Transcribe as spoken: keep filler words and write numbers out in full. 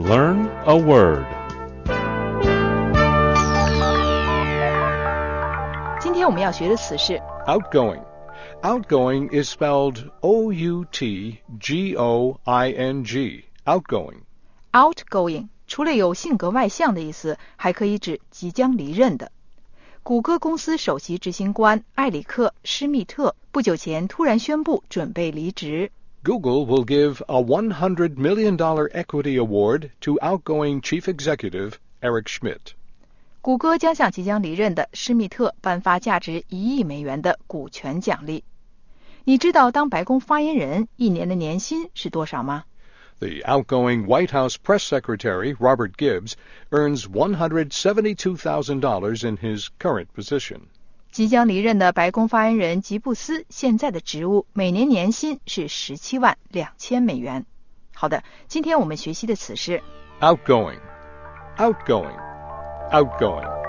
Learn a word. 今天我们要学的词是 Outgoing. Outgoing is spelled O U T G O I N G. Outgoing. outgoing， 除了有性格外向的意思，还可以指即将离任的。谷歌公司首席执行官埃里克·施密特不久前突然宣布准备离职。 Google will give a one hundred million dollars equity award to outgoing chief executive Eric Schmidt. 谷歌将向即将离任的施密特颁发价值一亿美元的股权奖励。你知道当白宫发言人一年的年薪是多少吗？ The outgoing White House press secretary, Robert Gibbs, earns one hundred seventy-two thousand dollars in his current position. 即将离任的白宫发言人吉布斯现在的职务每年年薪是十七万两千美元。好的，今天我们学习的词是 Outgoing. Outgoing. Outgoing.